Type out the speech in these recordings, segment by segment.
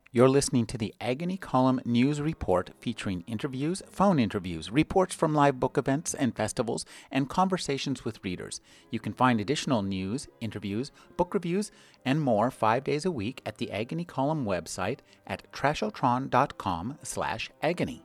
You're listening to the Agony Column News Report featuring interviews, phone interviews, reports from live book events and festivals, and conversations with readers. You can find additional news, interviews, book reviews, and more 5 days a week at the Agony Column website at trashotron.com/agony.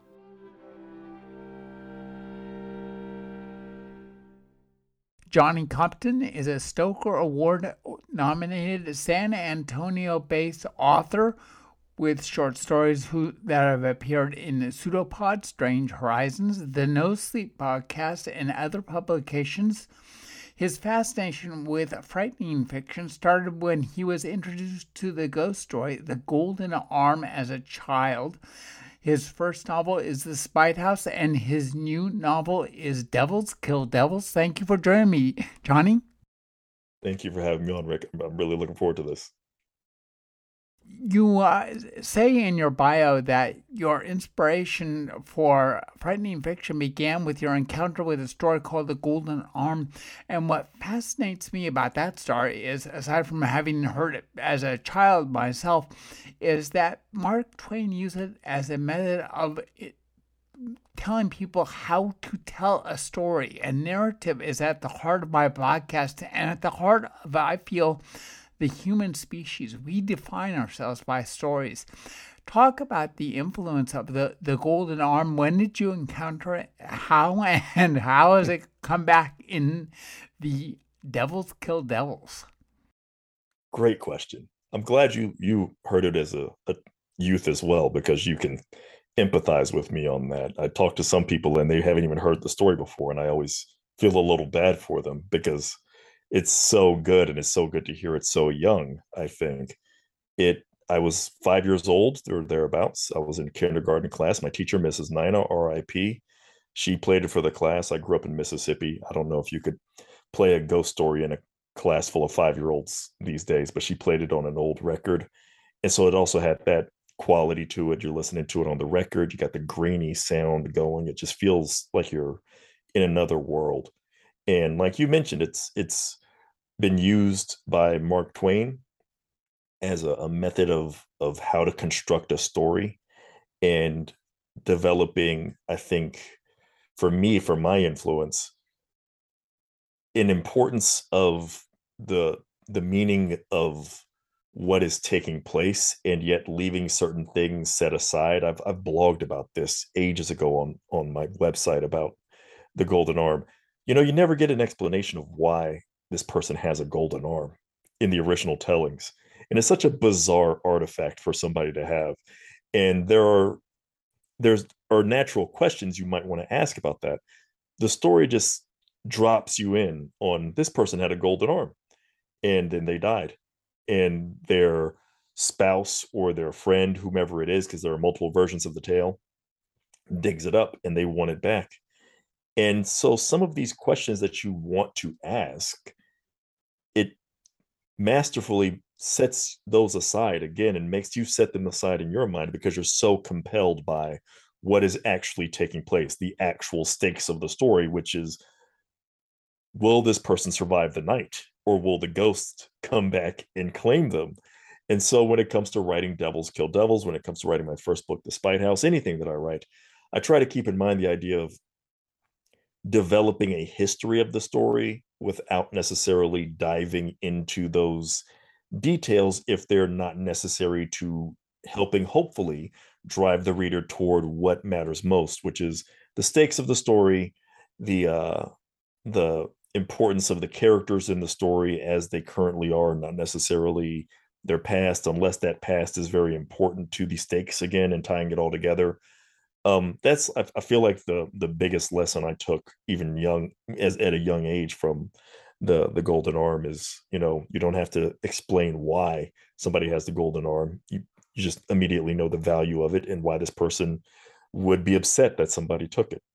Johnny Compton is a Stoker Award-nominated San Antonio-based author with short stories that have appeared in Pseudopod, Strange Horizons, the No Sleep podcast, and other publications. His fascination with frightening fiction started when he was introduced to the ghost story The Golden Arm as a child. His first novel is The Spite House, and his new novel is Devils Kill Devils. Thank you for joining me, Johnny. Thank you for having me on, Rick. I'm really looking forward to this. You say in your bio that your inspiration for frightening fiction began with your encounter with a story called The Golden Arm. And what fascinates me about that story is, aside from having heard it as a child myself, is that Mark Twain used it as a method of telling people how to tell a story. And narrative is at the heart of my podcast and at the heart of, I feel, the human species. We define ourselves by stories. Talk about the influence of the Golden Arm. When did you encounter it? How has it come back in the Devils Kill Devils? Great question. I'm glad you heard it as a youth as well, because you can empathize with me on that. I talk to some people and they haven't even heard the story before, and I always feel a little bad for them because it's so good, and it's so good to hear it so young. I think I was 5 years old or thereabouts. I was in kindergarten class. My teacher, Mrs. Nina, R.I.P., she played it for the class. I grew up in Mississippi. I don't know if you could play a ghost story in a class full of 5-year-olds these days, but she played it on an old record. And so it also had that quality to it. You're listening to it on the record. You got the grainy sound going. It just feels like you're in another world. And like you mentioned, it's been used by Mark Twain as a method of how to construct a story, and developing, I think, for me, for my influence, an importance of the meaning of what is taking place, and yet leaving certain things set aside. I've blogged about this ages ago on my website about the Golden Arm. You never get an explanation of why this person has a golden arm in the original tellings. And it's such a bizarre artifact for somebody to have. And there's natural questions you might want to ask about that. The story just drops you in on this person had a golden arm, and then they died. And their spouse or their friend, whomever it is, because there are multiple versions of the tale, digs it up and they want it back. And so some of these questions that you want to ask, it masterfully sets those aside again and makes you set them aside in your mind, because you're so compelled by what is actually taking place, the actual stakes of the story, which is, will this person survive the night, or will the ghost come back and claim them? And so when it comes to writing Devils Kill Devils, when it comes to writing my first book, The Spite House, anything that I write, I try to keep in mind the idea of developing a history of the story without necessarily diving into those details if they're not necessary to helping, hopefully, drive the reader toward what matters most, which is the stakes of the story, the importance of the characters in the story as they currently are, not necessarily their past, unless that past is very important to the stakes again, and tying it all together. That's, I feel like, the biggest lesson I took even young, as at a young age, from the Golden Arm is, you don't have to explain why somebody has the golden arm. You just immediately know the value of it and why this person would be upset that somebody took it.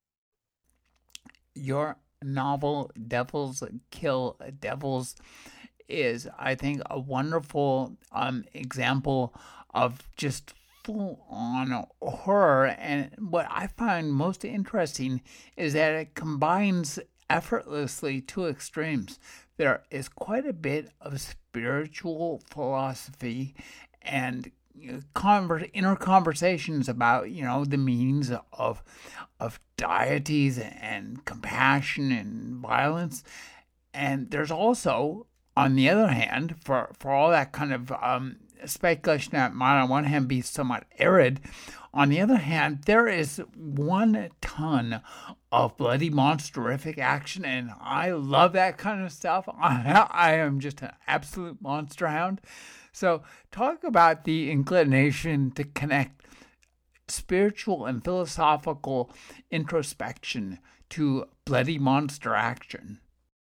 Your novel Devils Kill Devils is, I think, a wonderful example of just full-on horror. And what I find most interesting is that it combines effortlessly two extremes. There is quite a bit of spiritual philosophy and inner conversations about, the meanings of deities and compassion and violence. And there's also, on the other hand, for all that kind of speculation that might on one hand be somewhat arid, on the other hand, there is 1 ton of bloody monsterific action, and I love that kind of stuff. I am just an absolute monster hound. So talk about the inclination to connect spiritual and philosophical introspection to bloody monster action.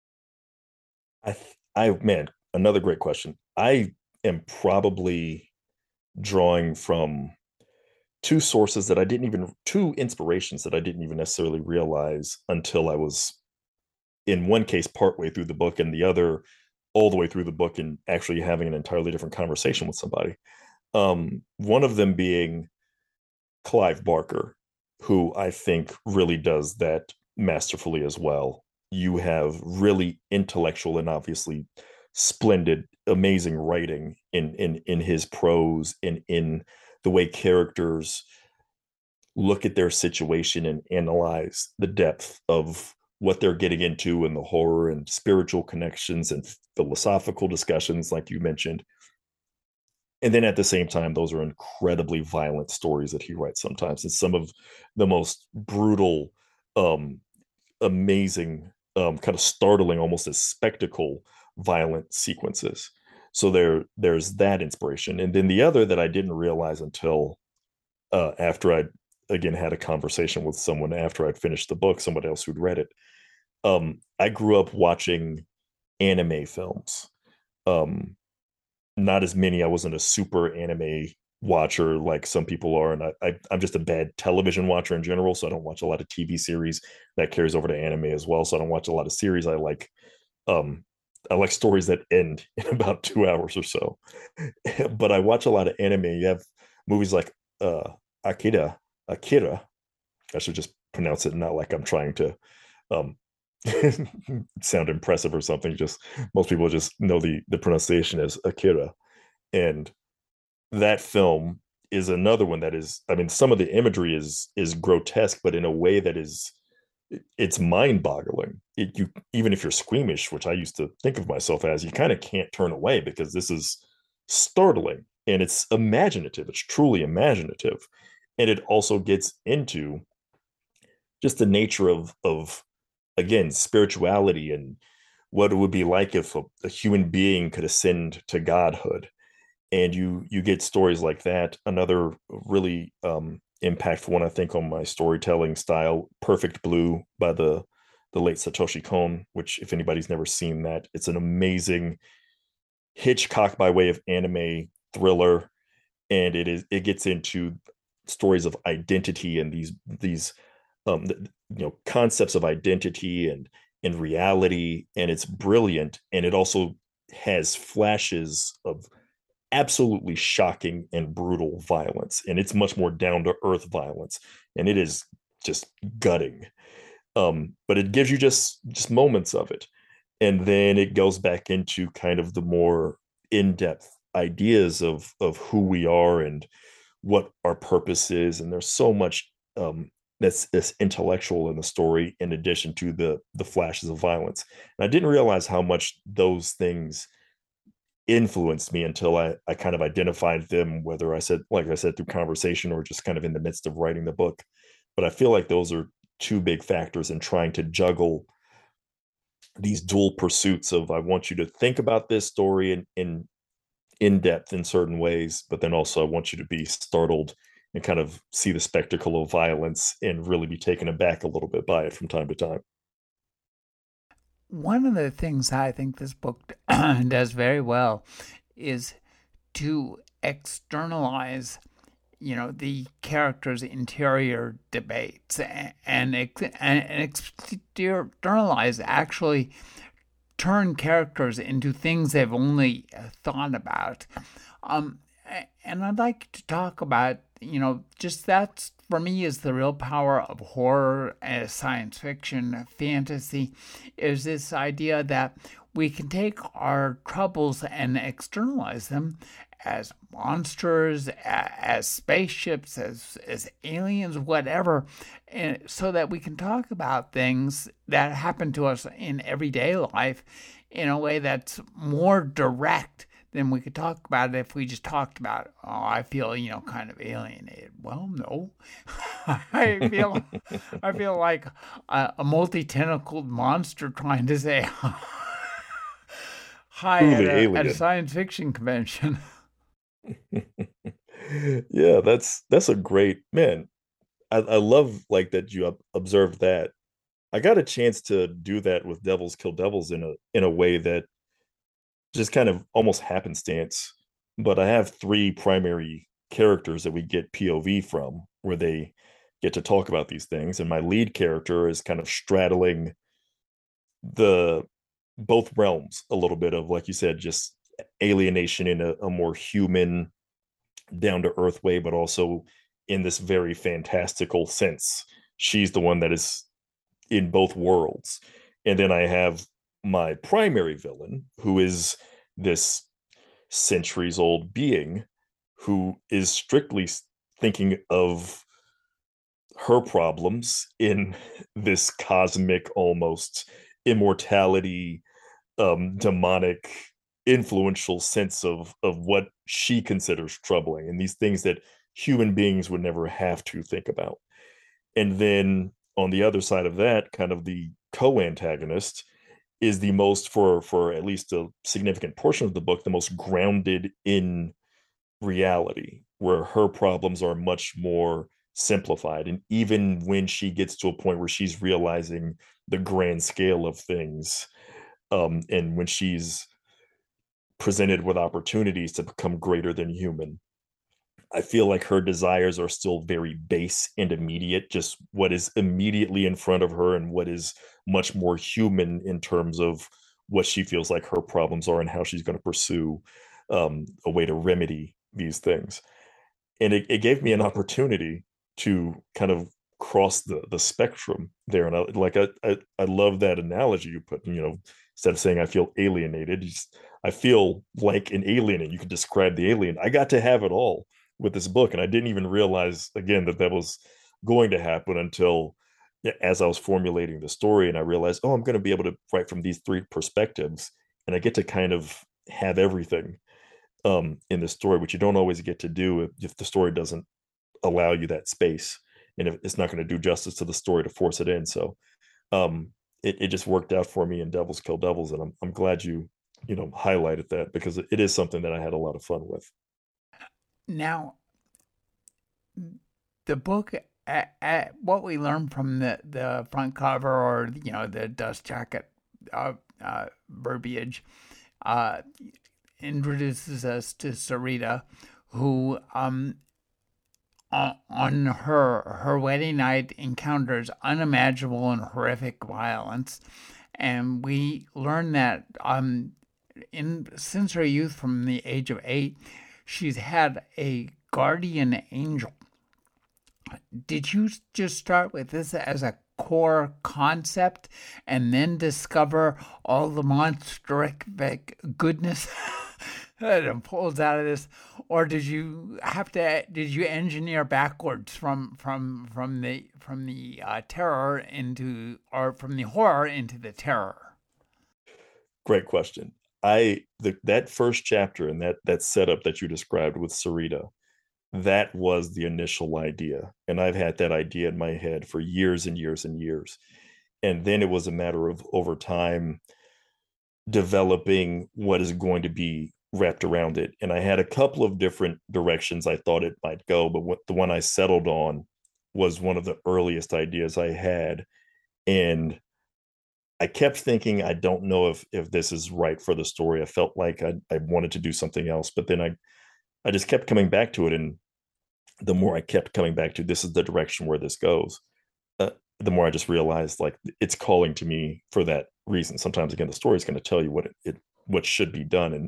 Man, another great question. I am probably drawing from two inspirations that I didn't even necessarily realize until I was, in one case, partway through the book, and the other all the way through the book and actually having an entirely different conversation with somebody. One of them being Clive Barker, who I think really does that masterfully as well. You have really intellectual and obviously splendid, amazing writing in his prose and in the way characters look at their situation and analyze the depth of what they're getting into and the horror and spiritual connections and philosophical discussions, like you mentioned. And then at the same time, those are incredibly violent stories that he writes sometimes. It's some of the most brutal, amazing, kind of startling, almost as spectacle, violent sequences. So there's that inspiration. And then the other that I didn't realize until after I'd, again, had a conversation with someone after I'd finished the book, someone else who'd read it. I grew up watching anime films. Not as many. I wasn't a super anime watcher like some people are, and I'm just a bad television watcher in general, so I don't watch a lot of TV series. That carries over to anime as well, so I don't watch a lot of series. I like stories that end in about 2 hours or so. But I watch a lot of anime. You have movies like Akira. I should just pronounce it, not like I'm trying to sound impressive or something. Just most people just know the pronunciation as Akira. And that film is another one that is, I mean, some of the imagery is grotesque, but in a way that it's mind-boggling. You, even if you're squeamish, which I used to think of myself as, you kind of can't turn away because this is startling and it's imaginative. It's truly imaginative. And it also gets into just the nature of again, spirituality and what it would be like if a human being could ascend to godhood. And you get stories like that. Another really impactful one, I think, on my storytelling style, Perfect Blue by the late Satoshi Kon, which, if anybody's never seen that, it's an amazing Hitchcock by way of anime thriller. And it gets into stories of identity and these concepts of identity and reality, and it's brilliant. And it also has flashes of absolutely shocking and brutal violence, and it's much more down to earth violence, and it is just gutting. But it gives you just moments of it, and then it goes back into kind of the more in-depth ideas of who we are and what our purpose is. And there's so much that's intellectual in the story, in addition to the flashes of violence. And I didn't realize how much those things influenced me until I kind of identified them, whether like I said, through conversation or just kind of in the midst of writing the book. But I feel like those are two big factors in trying to juggle these dual pursuits of, I want you to think about this story in depth in certain ways, but then also I want you to be startled and kind of see the spectacle of violence and really be taken aback a little bit by it from time to time. One of the things I think this book does very well is to externalize, the characters' interior debates and externalize, actually turn characters into things they've only thought about. And I'd like to talk about just that's for me is the real power of horror as science fiction, fantasy, is this idea that we can take our troubles and externalize them as monsters, as spaceships, as aliens, whatever, and so that we can talk about things that happen to us in everyday life in a way that's more direct than we could talk about it if we just talked about, oh, I feel, kind of alienated. Well, no. I feel I feel like a multi-tentacled monster trying to say hi Truly at a alien. science fiction convention. Yeah, that's a great man. I love like that you observed that. I got a chance to do that with Devils Kill Devils in a way that just kind of almost happenstance. But I have three primary characters that we get POV from where they get to talk about these things. And my lead character is kind of straddling the both realms a little bit of, like you said, just alienation in a more human, down to earth way, but also in this very fantastical sense. She's the one that is in both worlds. And then I have my primary villain, who is this centuries old being who is strictly thinking of her problems in this cosmic, almost immortality, demonic, influential sense of what she considers troubling and these things that human beings would never have to think about. And then on the other side of that, kind of the co-antagonist is the most, for at least a significant portion of the book, the most grounded in reality, where her problems are much more simplified. And even when she gets to a point where she's realizing the grand scale of things, and when she's presented with opportunities to become greater than human, I feel like her desires are still very base and immediate, just what is immediately in front of her and what is much more human in terms of what she feels like her problems are and how she's going to pursue a way to remedy these things. And it gave me an opportunity to kind of cross the spectrum there. And I love that analogy you put, instead of saying I feel alienated, I feel like an alien, and you could describe the alien. I got to have it all with this book, and I didn't even realize again that was going to happen until, as I was formulating the story, and I realized, oh, I'm going to be able to write from these three perspectives, and I get to kind of have everything in the story, which you don't always get to do if the story doesn't allow you that space, and if it's not going to do justice to the story to force it in. So it just worked out for me in Devils Kill Devils, and I'm glad you highlighted that, because it is something that I had a lot of fun with. Now, the book, what we learn from the front cover, or the dust jacket verbiage, uh, introduces us to Sarita, who on her wedding night encounters unimaginable and horrific violence, and we learn that since her youth, from the age of 8, she's had a guardian angel. Did you just start with this as a core concept and then discover all the monstric goodness that unfolds out of this, or did you engineer backwards from the terror into, or from the horror into the terror? Great question. That first chapter and that setup that you described with Sarita, that was the initial idea. And I've had that idea in my head for years and years and years. And then it was a matter of, over time, developing what is going to be wrapped around it. And I had a couple of different directions I thought it might go, but the one I settled on was one of the earliest ideas I had. And I kept thinking, I don't know if this is right for the story. I felt like I wanted to do something else, but then I just kept coming back to it. And the more I kept coming back to, this is the direction where this goes, the more I just realized, like, it's calling to me for that reason. Sometimes, again, the story is going to tell you what should be done. And if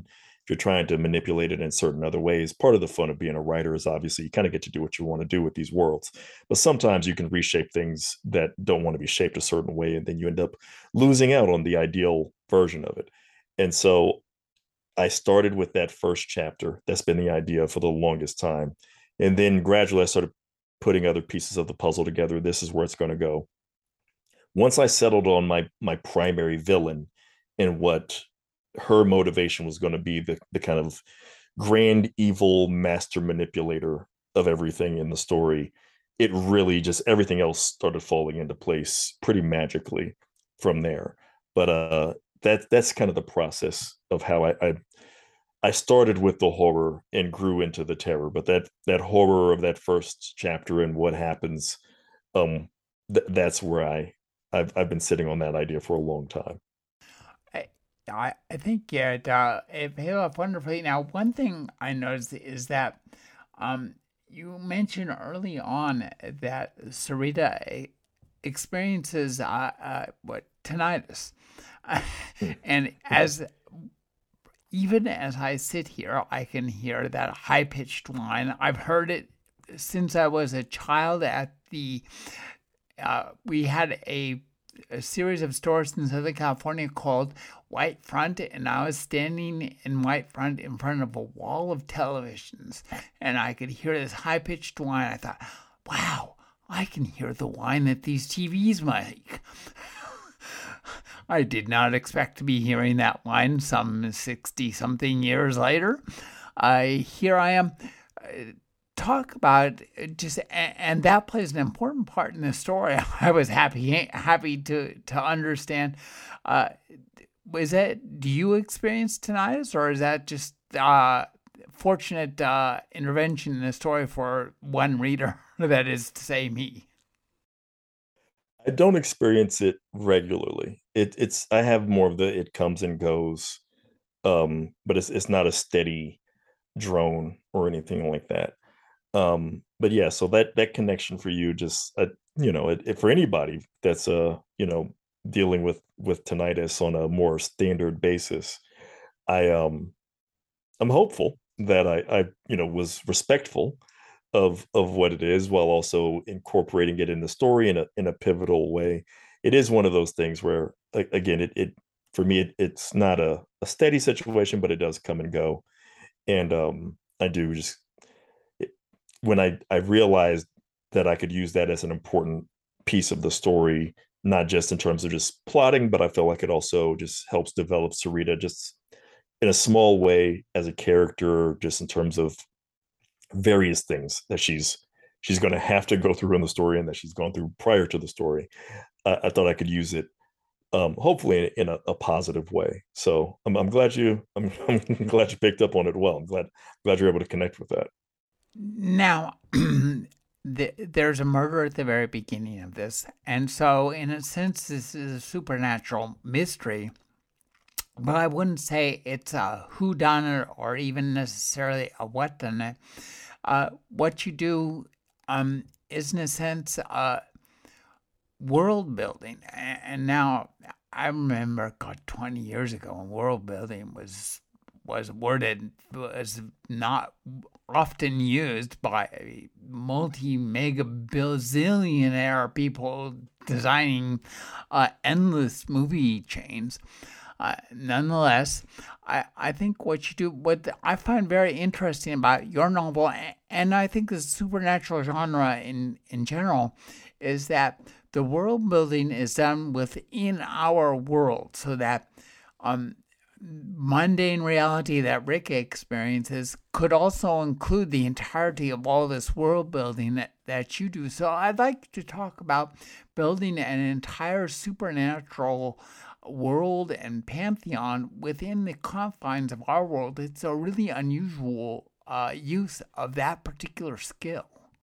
if you're trying to manipulate it in certain other ways, part of the fun of being a writer is obviously you kind of get to do what you want to do with these worlds. But sometimes you can reshape things that don't want to be shaped a certain way, and then you end up losing out on the ideal version of it. And so I started with that first chapter. That's been the idea for the longest time. And then gradually I started putting other pieces of the puzzle together. This is where it's going to go. Once I settled on my primary villain and what her motivation was going to be, the kind of grand evil master manipulator of everything in the story, it really just everything else started falling into place pretty magically from there. But that's kind of the process of how I started with the horror and grew into the terror. But that horror of that first chapter and what happens, that's where I've been sitting on that idea for a long time. I think it paid off wonderfully. Now, one thing I noticed is that you mentioned early on that Sarita experiences what tinnitus, and as even as I sit here, I can hear that high pitched whine. I've heard it since I was a child. At the we had a series of stores in Southern California called White Front, and I was standing in White Front in front of a wall of televisions, and I could hear this high-pitched whine. I thought, wow, I can hear the whine that these TVs make. I did not expect to be hearing that whine some 60-something years later. Here I am. Talk about just, and that plays an important part in the story. I was happy to understand. Is that, do you experience tinnitus, or is that just fortunate intervention in the story for one reader, that is to say me? I don't experience it regularly. It's I have more of the it comes and goes, but it's not a steady drone or anything like that. But yeah, so that connection for you, just for anybody that's dealing with tinnitus on a more standard basis, I I'm hopeful that I was respectful of what it is while also incorporating it in the story in a pivotal way. It is one of those things where again it for me it's not a steady situation, but it does come and go. And I do just when I realized that I could use that as an important piece of the story, not just in terms of just plotting, but I feel like it also just helps develop Sarita just in a small way as a character, just in terms of various things that she's going to have to go through in the story and that she's gone through prior to the story. I thought I could use it, hopefully in a positive way. So I'm glad I'm glad you picked up on it well. I'm glad you're able to connect with that. Now, there's a murder at the very beginning of this, and so in a sense, this is a supernatural mystery. But I wouldn't say it's a whodunit or even necessarily a whodunit. What you do is, in a sense, world building. And now I remember, God, 20 years ago, when world building was not often used by multi-mega bazillionaire people designing endless movie chains. Nonetheless, I think what you do, what I find very interesting about your novel, and I think the supernatural genre in general, is that the world building is done within our world, so that mundane reality that Rick experiences could also include the entirety of all this world building that you do. So I'd like to talk about building an entire supernatural world and pantheon within the confines of our world. It's a really unusual use of that particular skill.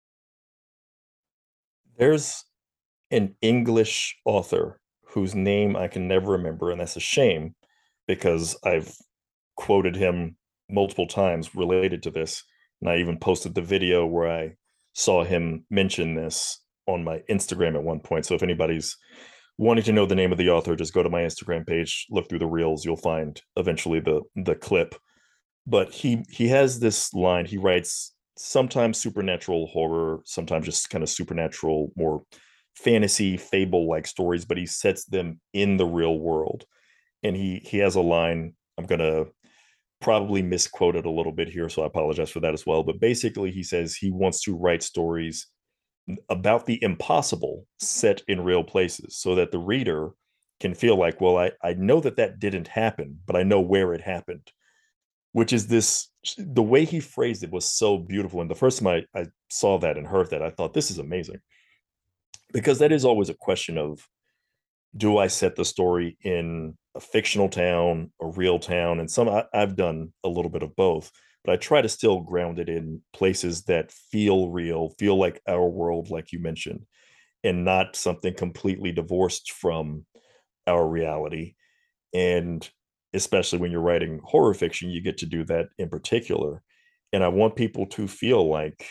There's an English author whose name I can never remember, and that's a shame because I've quoted him multiple times related to this. And I even posted the video where I saw him mention this on my Instagram at one point. So if anybody's wanting to know the name of the author, just go to my Instagram page, look through the reels, you'll find eventually the clip. but he has this line. He writes sometimes supernatural horror, sometimes just kind of supernatural, more fantasy fable like stories, but he sets them in the real world. And he has a line. I'm gonna probably misquote it a little bit here, so I apologize for that as well. But basically, he says he wants to write stories about the impossible set in real places so that the reader can feel like, well, I know that that didn't happen, but I know where it happened, which is this. The way he phrased it was so beautiful. And the first time I saw that and heard that, I thought, this is amazing. Because that is always a question of, do I set the story in a fictional town, a real town? And I've done a little bit of both, but I try to still ground it in places that feel real, feel like our world, like you mentioned, and not something completely divorced from our reality. And especially when you're writing horror fiction, you get to do that in particular. And I want people to feel like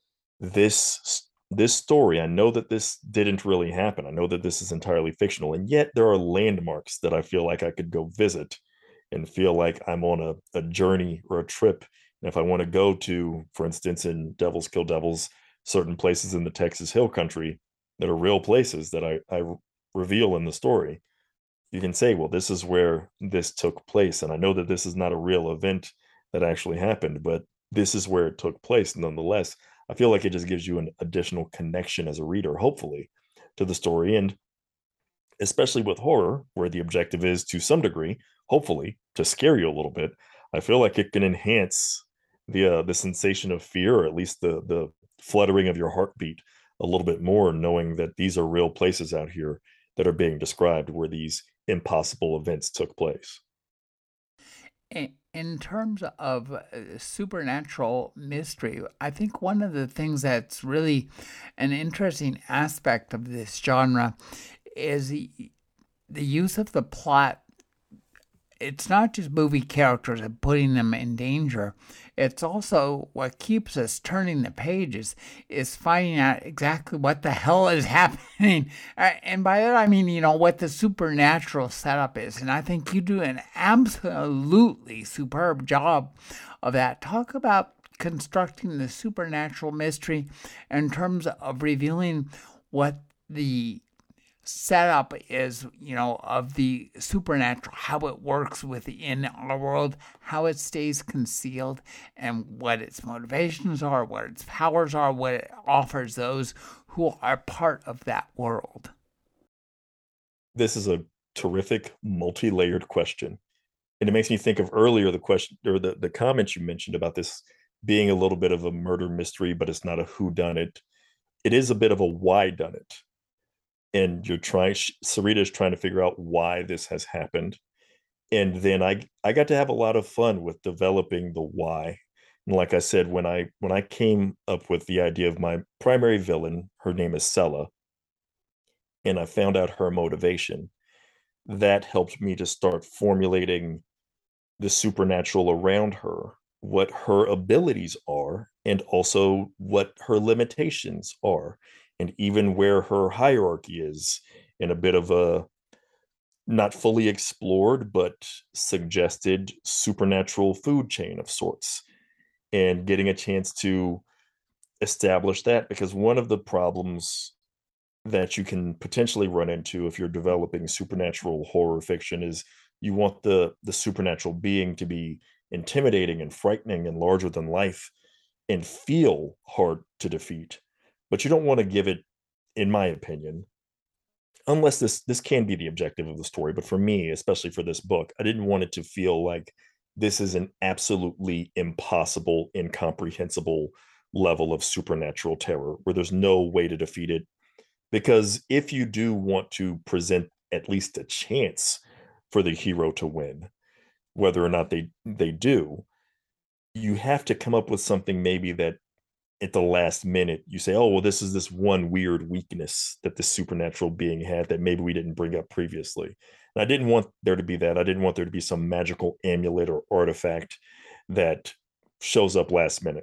this story, I know that this didn't really happen, I know that this is entirely fictional, and yet there are landmarks that I feel like I could go visit and feel like I'm on a journey or a trip. And if I want to go to, for instance, in Devils Kill Devils, certain places in the Texas Hill Country that are real places that I reveal in the story, you can say, well, this is where this took place. And I know that this is not a real event that actually happened, but this is where it took place. Nonetheless, I feel like it just gives you an additional connection as a reader, hopefully, to the story. And especially with horror, where the objective is to some degree, hopefully, to scare you a little bit, I feel like it can enhance the sensation of fear, or at least the fluttering of your heartbeat a little bit more, knowing that these are real places out here that are being described where these impossible events took place. In terms of supernatural mystery, I think one of the things that's really an interesting aspect of this genre is the use of the plot. It's not just movie characters and putting them in danger. It's also what keeps us turning the pages is finding out exactly what the hell is happening. And by that I mean, what the supernatural setup is. And I think you do an absolutely superb job of that. Talk about constructing the supernatural mystery in terms of revealing what the setup is, of the supernatural, how it works within our world, how it stays concealed, and what its motivations are, what its powers are, what it offers those who are part of that world. This is a terrific, multi layered question. And it makes me think of earlier the question or the comments you mentioned about this being a little bit of a murder mystery, but it's not a who done it. It is a bit of a why done it. And Sarita is trying to figure out why this has happened. And then I got to have a lot of fun with developing the why. And like I said, when I came up with the idea of my primary villain, her name is Sella, and I found out her motivation, that helped me to start formulating the supernatural around her, what her abilities are, and also what her limitations are, and even where her hierarchy is, in a bit of a not fully explored but suggested supernatural food chain of sorts, and getting a chance to establish that. Because one of the problems that you can potentially run into if you're developing supernatural horror fiction is you want the supernatural being to be intimidating and frightening and larger than life and feel hard to defeat, but you don't want to give it, in my opinion, unless this can be the objective of the story, but for me, especially for this book, I didn't want it to feel like this is an absolutely impossible, incomprehensible level of supernatural terror where there's no way to defeat it. Because if you do want to present at least a chance for the hero to win, whether or not they do, you have to come up with something maybe that at the last minute you say, oh, well, this is this one weird weakness that the supernatural being had that maybe we didn't bring up previously. And I didn't want there to be that. I didn't want there to be some magical amulet or artifact that shows up last minute.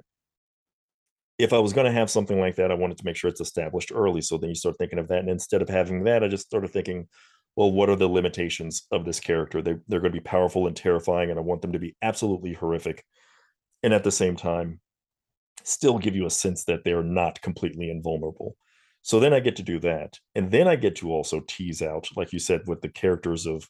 If I was going to have something like that, I wanted to make sure it's established early. So then you start thinking of that. And instead of having that, I just started thinking, well, what are the limitations of this character? They're going to be powerful and terrifying, and I want them to be absolutely horrific. and at the same time still give you a sense that they're not completely invulnerable. So then I get to do that. And then I get to also tease out, like you said, with the characters of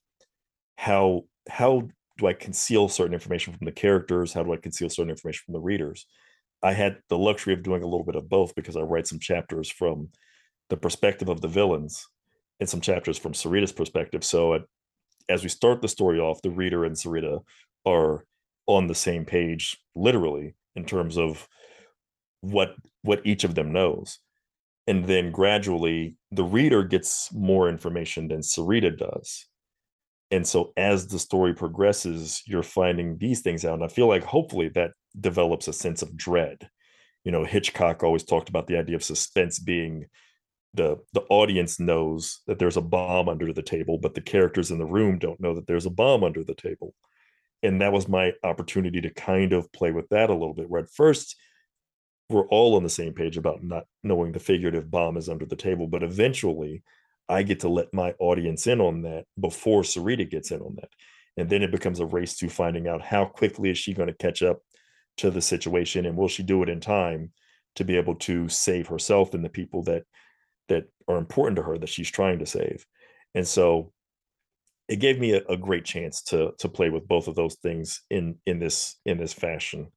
how do I conceal certain information from the characters? How do I conceal certain information from the readers? I had the luxury of doing a little bit of both because I write some chapters from the perspective of the villains and some chapters from Sarita's perspective. So as we start the story off, the reader and Sarita are on the same page, literally, in terms of what what each of them knows. And then gradually the reader gets more information than Sarita does. And so as the story progresses, you're finding these things out. And I feel like hopefully that develops a sense of dread. You know, Hitchcock always talked about the idea of suspense being the audience knows that there's a bomb under the table, but the characters in the room don't know that there's a bomb under the table. And that was my opportunity to kind of play with that a little bit. Where at first we're all on the same page about not knowing the figurative bomb is under the table, but eventually I get to let my audience in on that before Sarita gets in on that. And then it becomes a race to finding out how quickly is she going to catch up to the situation, and will she do it in time to be able to save herself and the people that are important to her that she's trying to save. And so it gave me a great chance to play with both of those things in this fashion.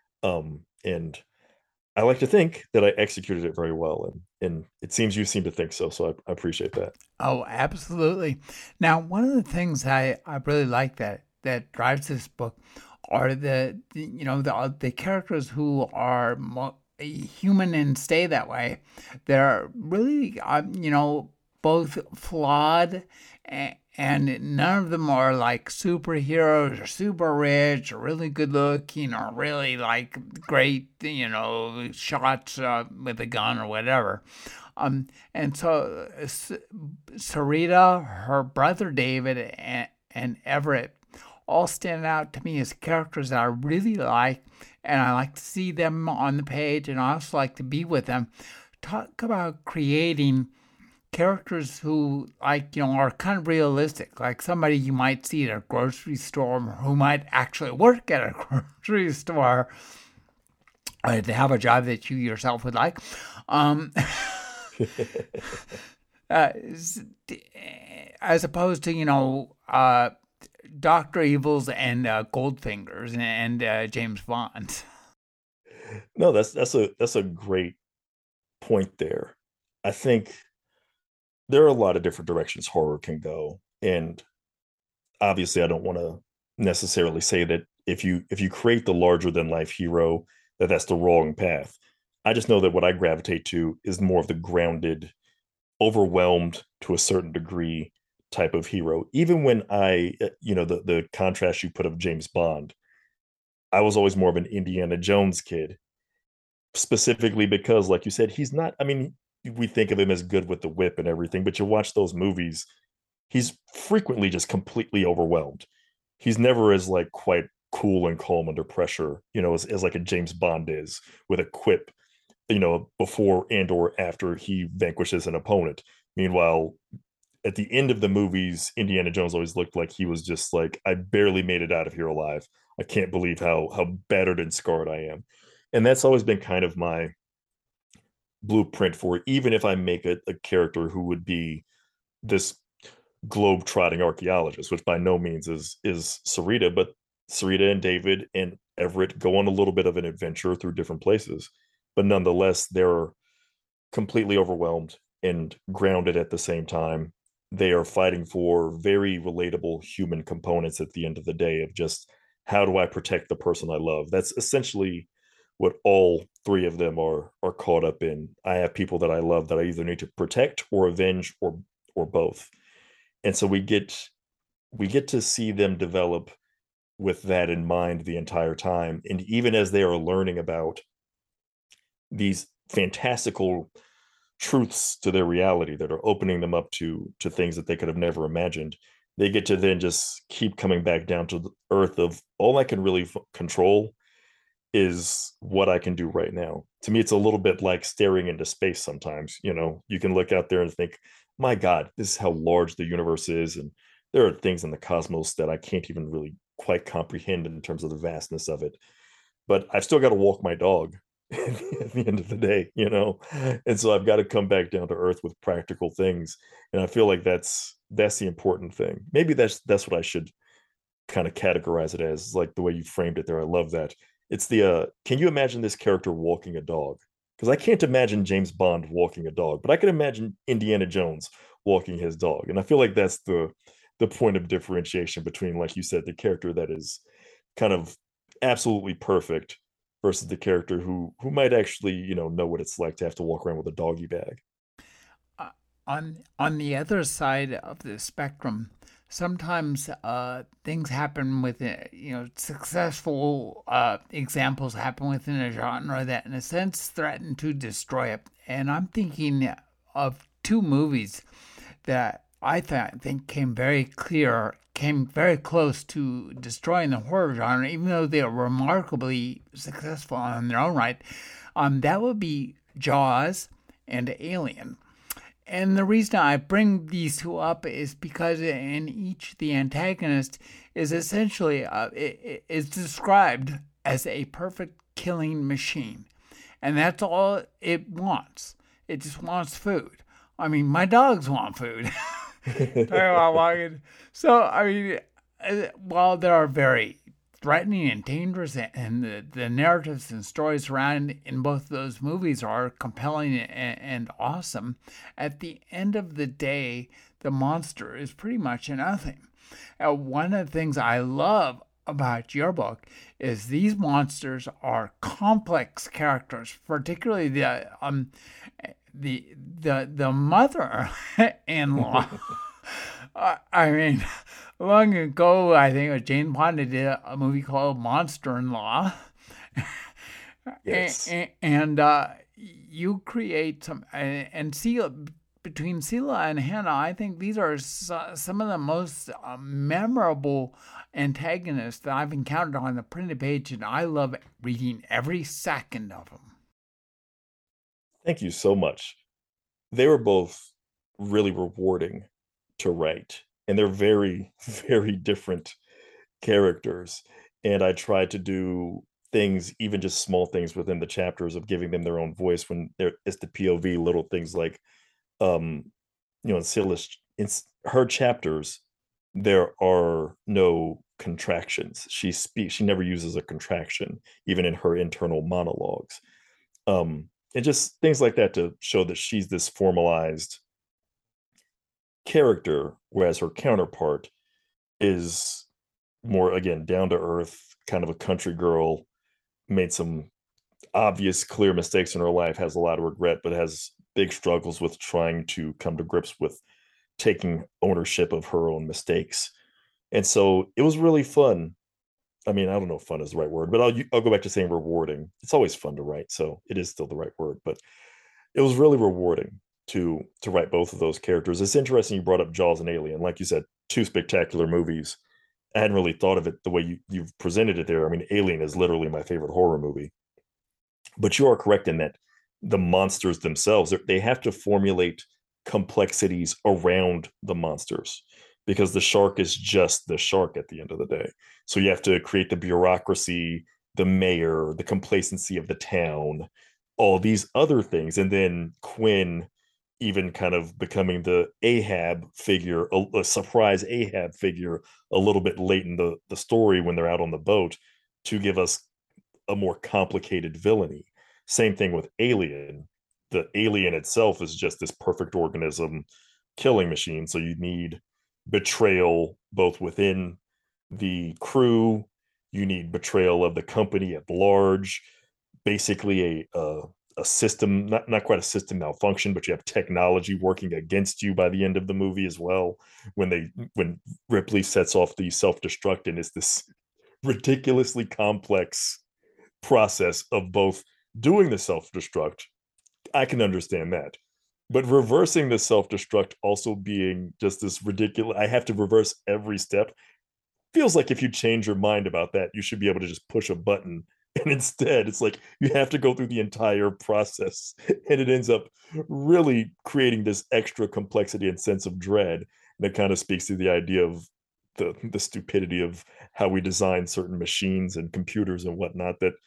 And I like to think that I executed it very well, and it seems you seem to think so. So I appreciate that. Oh, absolutely. Now, one of the things I really like that drives this book are the characters who are human and stay that way. They're really both flawed, and none of them are like superheroes or super rich or really good looking or really like great shots with a gun or whatever. And so Sarita, her brother David, and Everett all stand out to me as characters that I really like, and I like to see them on the page, and I also like to be with them. Talk about creating characters who are kind of realistic, like somebody you might see at a grocery store who might actually work at a grocery store to have a job that you yourself would like. Um, uh, as opposed to Doctor Evils and Goldfingers and James Bond. No, that's a great point there. I think there are a lot of different directions horror can go, and obviously I don't want to necessarily say that if you create the larger than life hero, that's the wrong path. I just know that what I gravitate to is more of the grounded, overwhelmed to a certain degree type of hero. Even when the contrast you put of James Bond, I was always more of an Indiana Jones kid, specifically because, like you said, he's not. I mean, we think of him as good with the whip and everything, but you watch those movies, he's frequently just completely overwhelmed. He's never as like quite cool and calm under pressure, as like a James Bond is with a quip, before and or after he vanquishes an opponent. Meanwhile, at the end of the movies, Indiana Jones always looked like he was just like, I barely made it out of here alive. I can't believe how battered and scarred I am. And that's always been kind of my blueprint for it, even if I make a character who would be this globe-trotting archaeologist, which by no means is Sarita, but Sarita and David and Everett go on a little bit of an adventure through different places, but nonetheless, they're completely overwhelmed and grounded at the same time. They are fighting for very relatable human components at the end of the day of just how do I protect the person I love? That's essentially what all three of them are caught up in. I have people that I love that I either need to protect or avenge or both. And so we get to see them develop with that in mind the entire time. And even as they are learning about these fantastical truths to their reality that are opening them up to things that they could have never imagined, they get to then just keep coming back down to the earth of all I can really control is what I can do right now. To me, it's a little bit like staring into space sometimes. You can look out there and think, my God, this is how large the universe is. And there are things in the cosmos that I can't even really quite comprehend in terms of the vastness of it. but I've still got to walk my dog at the end of the day, you know? And so I've got to come back down to earth with practical things. And I feel like that's the important thing. Maybe that's what I should kind of categorize it as, like the way you framed it there. I love that. It's the can you imagine this character walking a dog? Because I can't imagine James Bond walking a dog, but I can imagine Indiana Jones walking his dog. And I feel like that's the point of differentiation between, like you said, the character that is kind of absolutely perfect versus the character who might actually, know what it's like to have to walk around with a doggy bag. Uh, on the other side of the spectrum, sometimes things happen with successful examples happen within a genre that, in a sense, threaten to destroy it. And I'm thinking of two movies that think came very close to destroying the horror genre, even though they are remarkably successful in their own right. That would be Jaws and Alien. And the reason I bring these two up is because in each, the antagonist is essentially is described as a perfect killing machine, and that's all it wants. It just wants food. I mean, my dogs want food. So, I mean, while there are very threatening and dangerous, and the narratives and stories around in both of those movies are compelling and awesome, at the end of the day, the monster is pretty much nothing. One of the things I love about your book is these monsters are complex characters, particularly the mother-in-law. I mean, long ago, I think it was Jane Fonda did a movie called Monster-in-Law, Yes. and you create some and Celia, between Celia and Hannah, I think these are some of the most memorable antagonists that I've encountered on the printed page, and I love reading every second of them. Thank you so much. They were both really rewarding to write, and they're very, very different characters. And I tried to do things, even just small things within the chapters, of giving them their own voice when it's the POV, little things like, um, in Scylla's, in her chapters, there are no contractions. She never uses a contraction, even in her internal monologues. And just things like that to show that she's this formalized character, whereas her counterpart is more, again, down to earth, kind of a country girl, made some obvious, clear mistakes in her life, has a lot of regret, but has big struggles with trying to come to grips with taking ownership of her own mistakes. And so it was really fun. I mean, I don't know if fun is the right word, but I'll go back to saying rewarding. It's always fun to write, so it is still the right word. But it was really rewarding to write both of those characters. It's interesting you brought up Jaws and Alien. Like you said, two spectacular movies. I hadn't really thought of it the way you've presented it there. I mean, Alien is literally my favorite horror movie. But you are correct in that the monsters themselves, they have to formulate complexities around the monsters, because the shark is just the shark at the end of the day. So you have to create the bureaucracy, the mayor, the complacency of the town, all these other things. And then Quinn even kind of becoming the Ahab figure, a surprise Ahab figure, a little bit late in the story when they're out on the boat, to give us a more complicated villainy. Same thing with Alien. The alien itself is just this perfect organism killing machine. So you need betrayal both within the crew, you need betrayal of the company at large, basically a system, not quite a system malfunction, but you have technology working against you by the end of the movie as well. When Ripley sets off the self-destruct, and it's this ridiculously complex process of both doing the self-destruct, I can understand that, but reversing the self-destruct also being just this ridiculous, I have to reverse every step, feels like if you change your mind about that, you should be able to just push a button. And instead, it's like you have to go through the entire process. And it ends up really creating this extra complexity and sense of dread. And it kind of speaks to the idea of the stupidity of how we design certain machines and computers and whatnot, that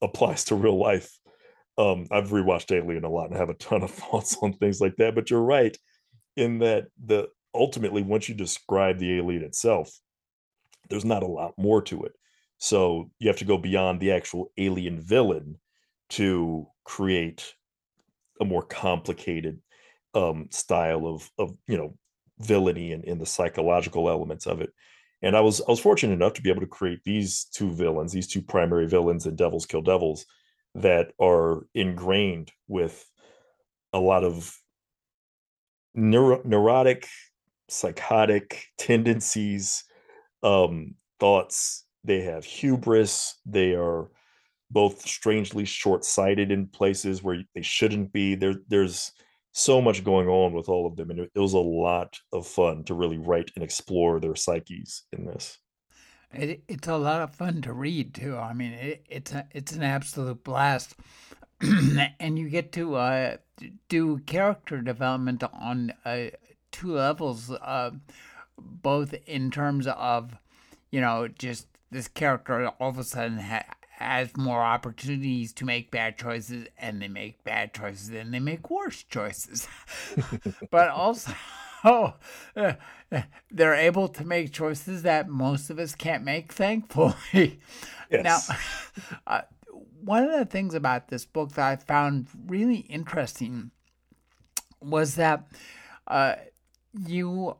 applies to real life. I've rewatched Alien a lot and have a ton of thoughts on things like that. But you're right in that the ultimately once you describe the alien itself, there's not a lot more to it. So you have to go beyond the actual alien villain to create a more complicated style of villainy and in the psychological elements of it. And I was fortunate enough to be able to create these two villains, these two primary villains in Devils Kill Devils, that are ingrained with a lot of neurotic, psychotic tendencies, thoughts. They have hubris. They are both strangely short-sighted in places where they shouldn't be. There's so much going on with all of them, and it was a lot of fun to really write and explore their psyches in this. It's a lot of fun to read too. I mean, it's an absolute blast, and you get to do character development on two levels, both in terms of just this character all of a sudden has more opportunities to make bad choices, and they make bad choices, and they make worse choices, but also. Oh, uh, they're able to make choices that most of us can't make, thankfully. Now, Yes. uh, one of the things about this book that I found really interesting was that uh, you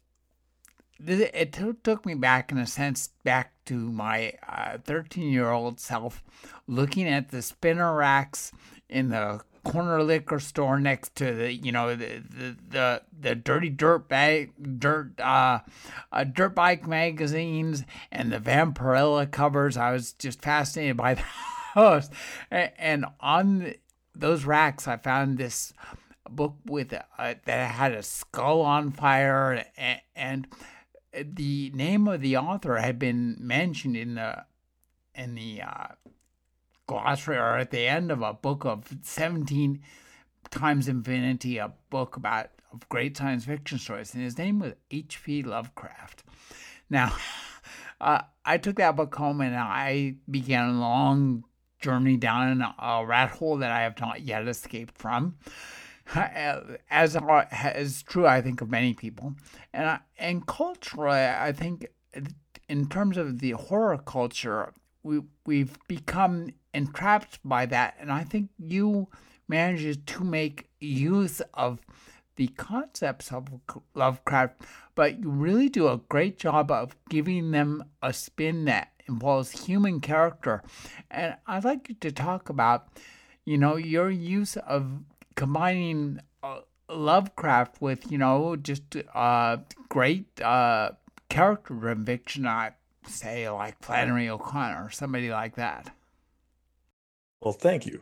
took me back, in a sense, back to my 13-year-old self, looking at the spinner racks in the corner liquor store next to the dirty dirt bike magazines and the Vampirella covers. I was just fascinated by those, and on those racks I found this book with that had a skull on fire, and the name of the author had been mentioned in the glossary, or at the end of a book of 17 times infinity, a book about of great science fiction stories, and his name was H.P. Lovecraft. Now, I took that book home and I began a long journey down a rat hole that I have not yet escaped from, as is true, I think, of many people. And culturally, I think, in terms of the horror culture, we've become entrapped by that, and I think you managed to make use of the concepts of Lovecraft, but you really do a great job of giving them a spin that involves human character. And I'd like you to talk about, your use of combining Lovecraft with, just great character-driven fiction. I say like Flannery O'Connor or somebody like that. Well, thank you.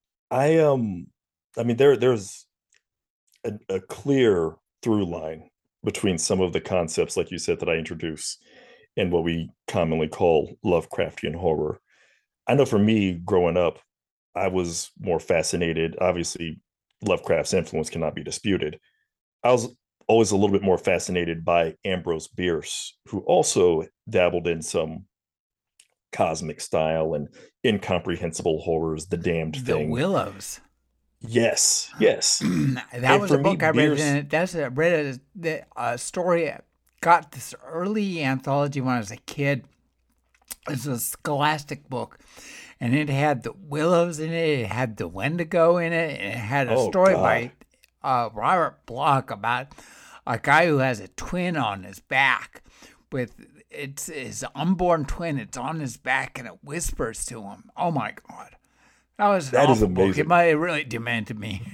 I mean there's a clear through line between some of the concepts, like you said, that I introduce and what we commonly call Lovecraftian horror. I know for me growing up, I was more fascinated. Obviously, Lovecraft's influence cannot be disputed. I was always a little bit more fascinated by Ambrose Bierce, who also dabbled in some cosmic style and incomprehensible horrors, The Damned The Thing. Willows. Yes, yes. That And was for a me, book I read. Bierce, And that's I read a story. Got this early anthology when I was a kid. It's a scholastic book, and it had the Willows in it. It had the Wendigo in it, and it had a oh story God, by Robert Bloch about a guy who has a twin on his back with it's his unborn twin. It's on his back, and it whispers to him. Oh my God. That was an that is awful book. amazing. It really demented me.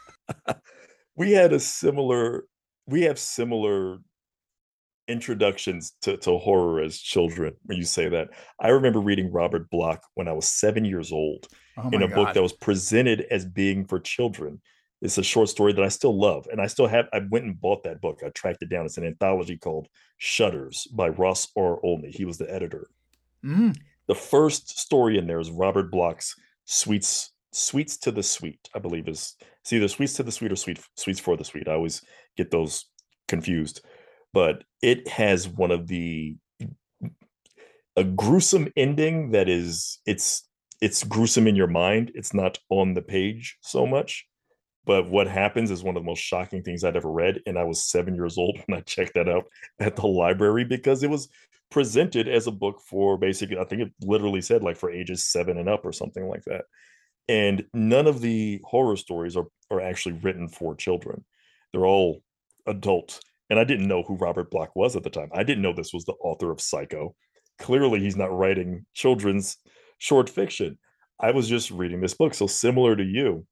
We had a similar, we have similar introductions to horror as children when you say that. I remember reading Robert Bloch when I was 7 years old Oh in my a book God. that was presented as being for children. It's a short story that I still love. And I still have, I went and bought that book. I tracked it down. It's an anthology called Shudders by Ross R. Olney. He was the editor. Mm. The first story in there is Robert Bloch's Sweets to the Sweet, I believe is it's either Sweets to the Sweet or Sweets for the Sweet. I always get those confused. But it has one of the a gruesome ending that is it's gruesome in your mind. It's not on the page so much. But what happens is one of the most shocking things I'd ever read. And I was 7 years old when I checked that out at the library because it was presented as a book for basically, I think it literally said like for ages 7 and up or something like that. And none of the horror stories are actually written for children. They're all adult. And I didn't know who Robert Bloch was at the time. I didn't know this was the author of Psycho. Clearly, he's not writing children's short fiction. I was just reading this book. So similar to you,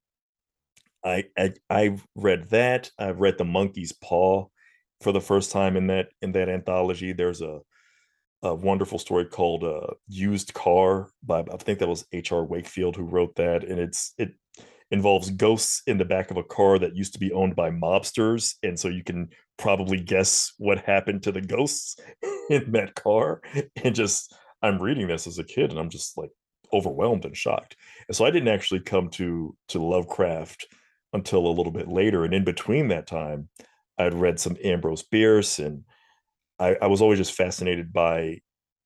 I've read that. I've read The Monkey's Paw for the first time in that anthology. There's a wonderful story called Used Car by, I think that was H.R. Wakefield who wrote that, and it involves ghosts in the back of a car that used to be owned by mobsters, and so you can probably guess what happened to the ghosts in that car. And just I'm reading this as a kid, and I'm just like overwhelmed and shocked. And so I didn't actually come to Lovecraft until a little bit later, and in between that time, I'd read some Ambrose Bierce, and I was always just fascinated by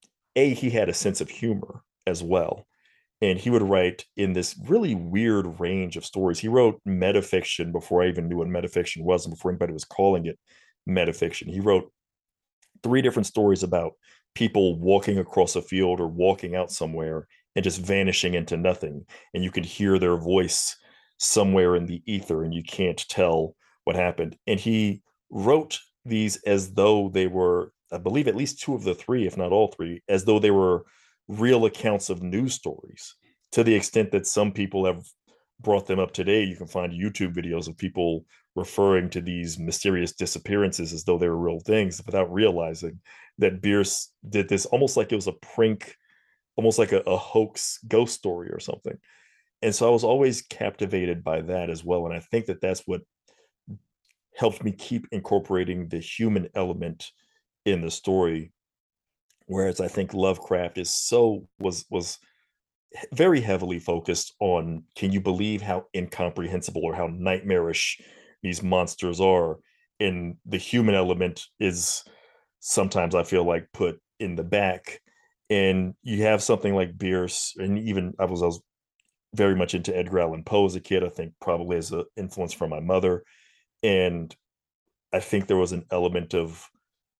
he had a sense of humor as well. And he would write in this really weird range of stories. He wrote metafiction before I even knew what metafiction was and before anybody was calling it metafiction. He wrote three different stories about people walking across a field or walking out somewhere and just vanishing into nothing. And you can hear their voice somewhere in the ether and you can't tell what happened. And he wrote these as though they were, I believe, at least two of the three, if not all three, as though they were real accounts of news stories, to the extent that some people have brought them up today. You can find YouTube videos of people referring to these mysterious disappearances as though they were real things without realizing that Bierce did this almost like it was a prank, almost like a hoax ghost story or something. And so I was always captivated by that as well. And I think that that's what helped me keep incorporating the human element in the story. Whereas I think Lovecraft was very heavily focused on, can you believe how incomprehensible or how nightmarish these monsters are? And the human element is sometimes, I feel like, put in the back. And you have something like Bierce, and even I was very much into Edgar Allan Poe as a kid. I think probably as an influence from my mother. And I think there was an element of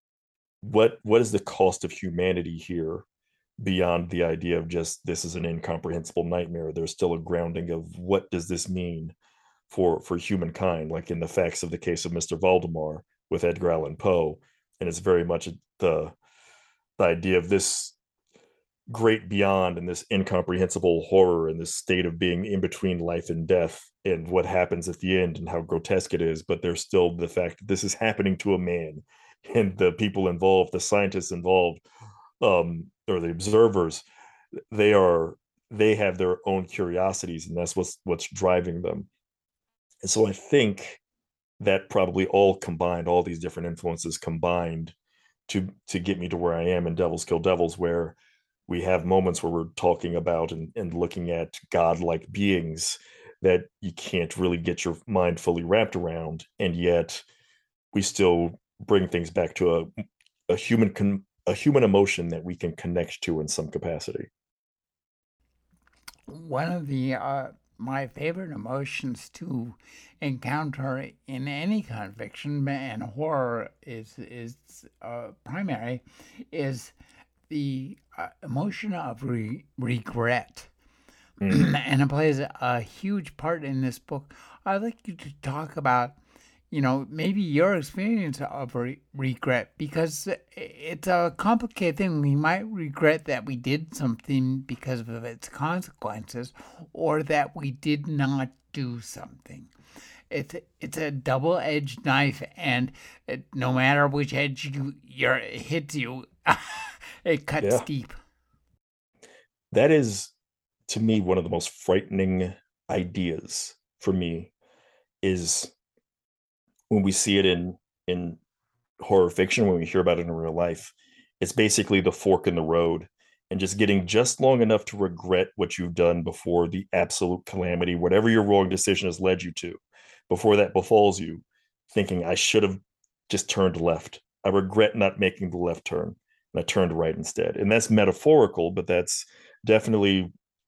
what is the cost of humanity here beyond the idea of just this is an incomprehensible nightmare. There's still a grounding of what does this mean for humankind, like in the facts of the case of Mr. Valdemar with Edgar Allan Poe. And it's very much the idea of this great beyond and this incomprehensible horror and this state of being in between life and death and what happens at the end and how grotesque it is. But there's still the fact that this is happening to a man, and the people involved, the scientists involved, or the observers, they are they have their own curiosities, and that's what's driving them. And so I think that probably all combined, all these different influences combined to get me to where I am in Devils Kill Devils, where we have moments where we're talking about and looking at godlike beings that you can't really get your mind fully wrapped around, and yet we still bring things back to a human emotion that we can connect to in some capacity. One of the my favorite emotions to encounter in any kind of fiction, and horror is primary, is the emotion of regret. Mm. And it plays a huge part in this book. I'd like you to talk about, maybe your experience of regret, because it's a complicated thing. We might regret that we did something because of its consequences, or that we did not do something. It's a double-edged knife, and no matter which edge it hits you, it cuts Yeah, deep. that is to me one of the most frightening ideas for me is when we see it in horror fiction, when we hear about it in real life. It's basically the fork in the road and just getting just long enough to regret what you've done before the absolute calamity, whatever your wrong decision has led you to, before that befalls you, thinking, I should have just turned left. I regret not making the left turn. And I turned right instead. And that's metaphorical, but that's definitely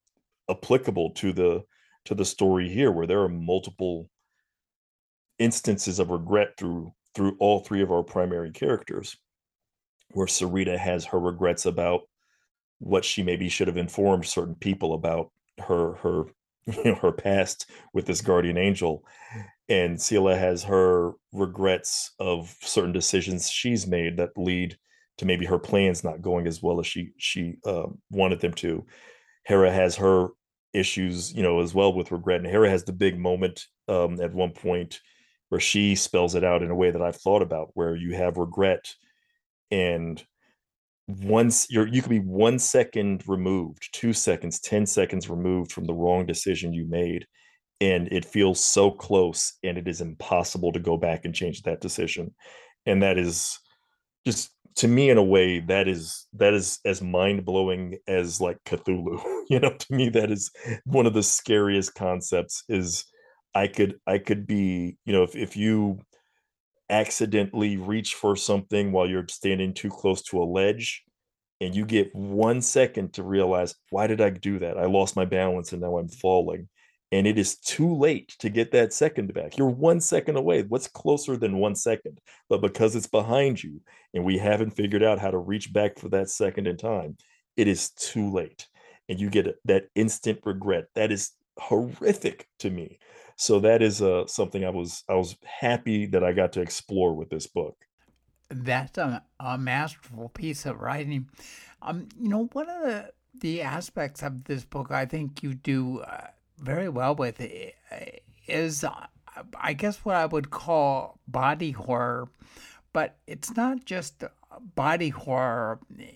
applicable to the story here, where there are multiple instances of regret through all three of our primary characters, where Sarita has her regrets about what she maybe should have informed certain people about her her past with this guardian angel, and Sela has her regrets of certain decisions she's made that lead to maybe her plans not going as well as she wanted them to. Hera has her issues, as well, with regret. And Hera has the big moment at one point where she spells it out in a way that I've thought about, where you have regret, and once you could be 1 second removed, 2 seconds, 10 seconds removed from the wrong decision you made, and it feels so close, and it is impossible to go back and change that decision. And that is just, to me, in a way, that is as mind-blowing as like Cthulhu. To me, that is one of the scariest concepts. Is I could be, if you accidentally reach for something while you're standing too close to a ledge, and you get 1 second to realize, why did I do that? I lost my balance and now I'm falling. And it is too late to get that second back. You're 1 second away. What's closer than 1 second? But because it's behind you and we haven't figured out how to reach back for that second in time, it is too late. And you get that instant regret. That is horrific to me. So that is something I was happy that I got to explore with this book. That's a masterful piece of writing. One of the aspects of this book I think you do very well with is, I guess, what I would call body horror, but it's not just body horror.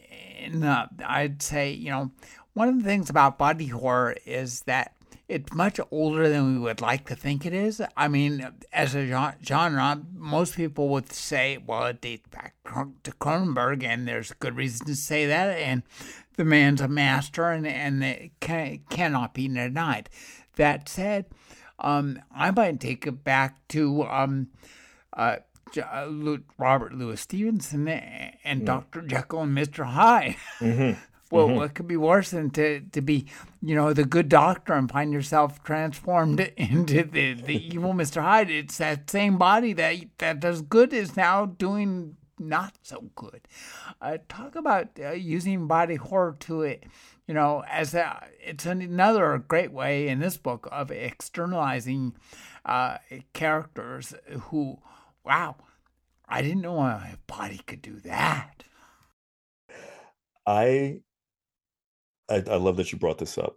I'd say, one of the things about body horror is that it's much older than we would like to think it is. I mean, as a genre, most people would say, well, it dates back to Cronenberg, and there's good reason to say that, and the man's a master, and it cannot be denied. That said, I might take it back to Robert Louis Stevenson and Dr. Jekyll and Mr. Hyde. Mm-hmm. Well, Mm-hmm. what could be worse than to be, the good doctor and find yourself transformed into the evil Mr. Hyde? It's that same body that does good is now doing not so good. Talk about using body horror to it, it's another great way in this book of externalizing characters who, wow, I didn't know a body could do that. I I love that you brought this up.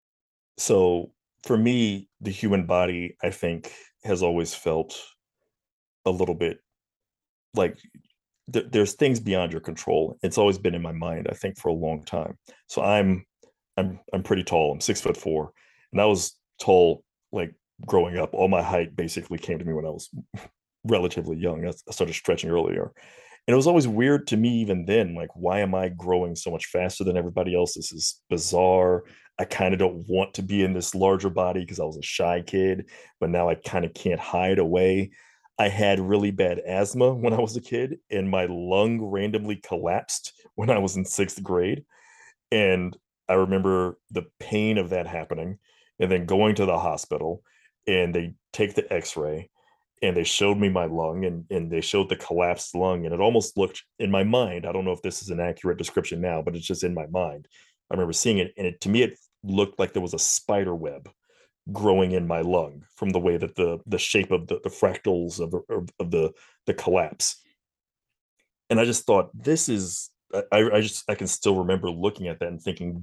So for me, the human body, I think, has always felt a little bit like there's things beyond your control. It's always been in my mind, I think, for a long time. So I'm pretty tall. I'm 6'4", and I was tall like growing up. All my height basically came to me when I was relatively young. I started stretching earlier. And it was always weird to me even then, like, why am I growing so much faster than everybody else? This is bizarre. I kind of don't want to be in this larger body because I was a shy kid, but now I kind of can't hide away. I had really bad asthma when I was a kid, and my lung randomly collapsed when I was in sixth grade. And I remember the pain of that happening, and then going to the hospital, and they take the x-ray, and they showed me my lung, and they showed the collapsed lung, and it almost looked, in my mind, I don't know if this is an accurate description now, but it's just in my mind, I remember seeing it, and to me it looked like there was a spider web growing in my lung from the way that the shape of the fractals of the collapse. And I just thought, this is, I can still remember looking at that and thinking,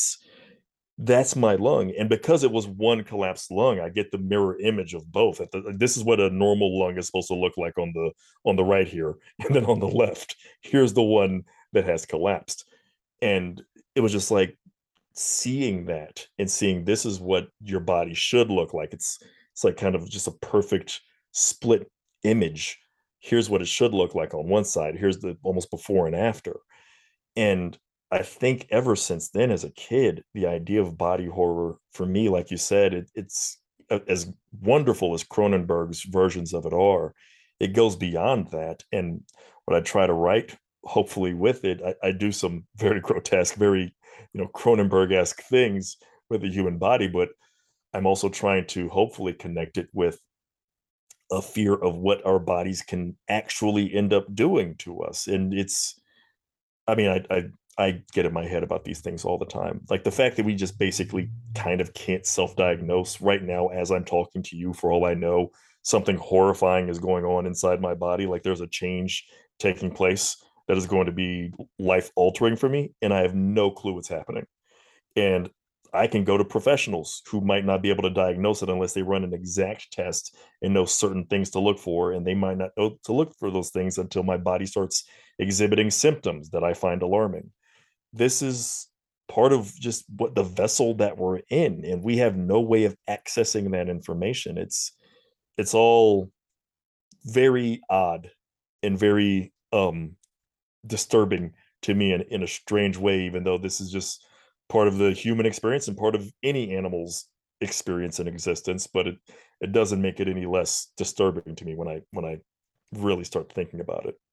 that's my lung. And because it was one collapsed lung, I get the mirror image of both. This is what a normal lung is supposed to look like on the right here, and then on the left, here's the one that has collapsed. And it was just like seeing that and seeing, this is what your body should look like. It's like kind of just a perfect split image. Here's what it should look like on one side. Here's the almost before and after. And I think ever since then, as a kid, the idea of body horror for me, like you said, it's as wonderful as Cronenberg's versions of it are. It goes beyond that. And what I try to write, hopefully with it, I do some very grotesque, very Cronenberg-esque things, with the human body, but I'm also trying to hopefully connect it with a fear of what our bodies can actually end up doing to us. And it's, I mean, I get in my head about these things all the time. Like the fact that we just basically kind of can't self-diagnose right now as I'm talking to you. For all I know, something horrifying is going on inside my body. Like there's a change taking place that is going to be life altering for me, and I have no clue what's happening. And I can go to professionals who might not be able to diagnose it unless they run an exact test and know certain things to look for. And they might not know to look for those things until my body starts exhibiting symptoms that I find alarming. This is part of just what the vessel that we're in, and we have no way of accessing that information. It's all very odd and very disturbing to me in a strange way, even though this is just part of the human experience and part of any animal's experience in existence. But it doesn't make it any less disturbing to me when I really start thinking about it.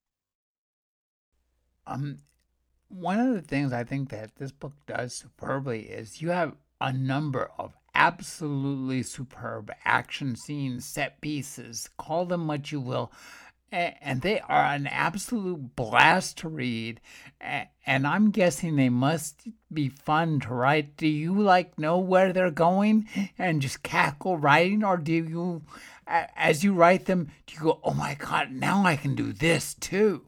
Um, One of the things I think that this book does superbly is you have a number of absolutely superb action scenes, set pieces, call them what you will, and they are an absolute blast to read. And I'm guessing they must be fun to write. Do you like know where they're going and just cackle writing, or do you, as you write them, do you go, "Oh my God, now I can do this too"?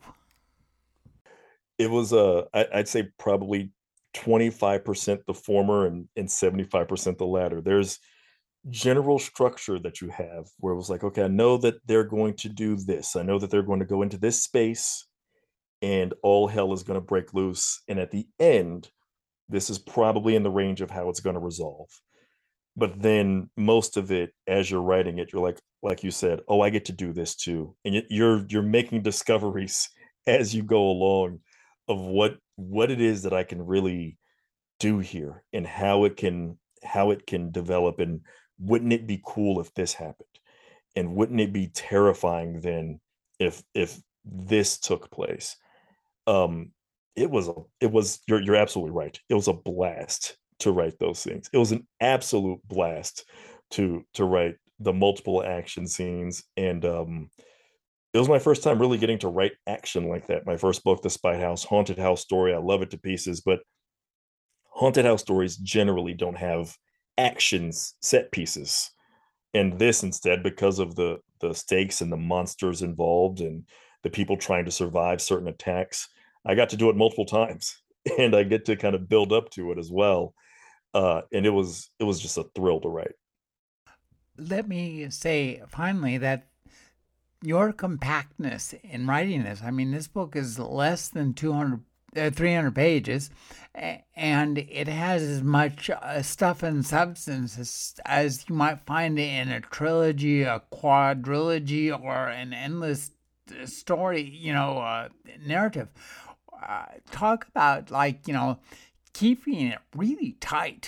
It was I'd say probably 25% the former and 75% the latter. There's general structure that you have where it was like, okay, I know that they're going to do this. I know that they're going to go into this space and all hell is going to break loose. And at the end, this is probably in the range of how it's going to resolve. But then most of it, as you're writing it, you're like you said, oh, I get to do this too. And you're making discoveries as you go along of what it is that I can really do here and how it can develop. And wouldn't it be cool if this happened? And wouldn't it be terrifying then if this took place? um it was you're absolutely right. It was a blast to write those things. It was an absolute blast to write the multiple action scenes. And it was my first time really getting to write action like that. My first book, The Spite House, haunted house story. I love it to pieces, but haunted house stories generally don't have actions set pieces. And this instead, because of the stakes and the monsters involved and the people trying to survive certain attacks, I got to do it multiple times and I get to kind of build up to it as well. And it was just a thrill to write. Let me say finally that your compactness in writing this, I mean, this book is less than 300 pages, and it has as much stuff and substance as you might find in a trilogy, a quadrilogy, or an endless story, narrative. Talk about, like, keeping it really tight.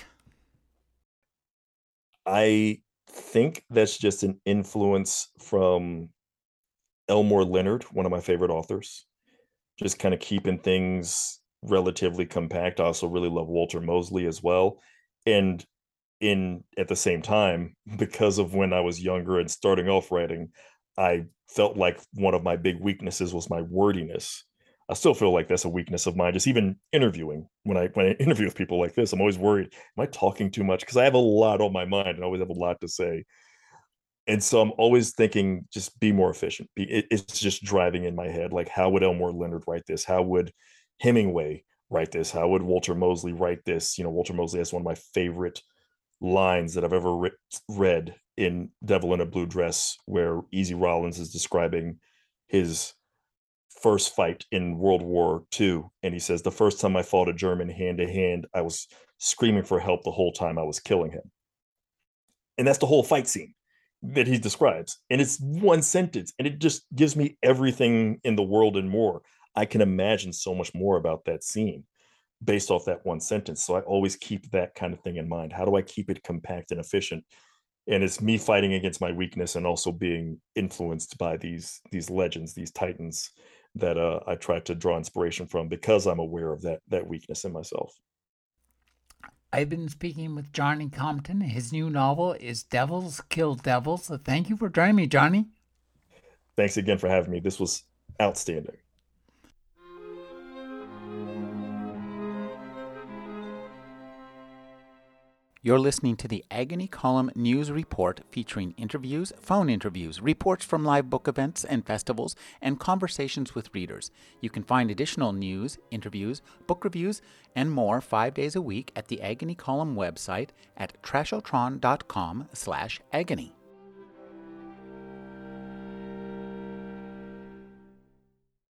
I think that's just an influence from Elmore Leonard, one of my favorite authors, just kind of keeping things relatively compact. I also really love Walter Mosley as well. And in at the same time, because of when I was younger and starting off writing, I felt like one of my big weaknesses was my wordiness. I still feel like that's a weakness of mine. Just even interviewing, when I interview with people like this, I'm always worried, am I talking too much? Because I have a lot on my mind and I always have a lot to say. And so I'm always thinking, just be more efficient. It's just driving in my head. Like, how would Elmore Leonard write this? How would Hemingway write this? How would Walter Mosley write this? Walter Mosley has one of my favorite lines that I've ever read in Devil in a Blue Dress, where Easy Rollins is describing his first fight in World War II. And he says, the first time I fought a German hand to hand, I was screaming for help the whole time I was killing him. And that's the whole fight scene that he describes. And it's one sentence, and it just gives me everything in the world and more. I can imagine so much more about that scene based off that one sentence. So I always keep that kind of thing in mind. How do I keep it compact and efficient? And it's me fighting against my weakness and also being influenced by these legends, these titans that I try to draw inspiration from because I'm aware of that weakness in myself. I've been speaking with Johnny Compton. His new novel is Devils Kill Devils. So thank you for joining me, Johnny. Thanks again for having me. This was outstanding. You're listening to the Agony Column News Report featuring interviews, phone interviews, reports from live book events and festivals, and conversations with readers. You can find additional news, interviews, book reviews, and more 5 days a week at the Agony Column website at trashotron.com/agony.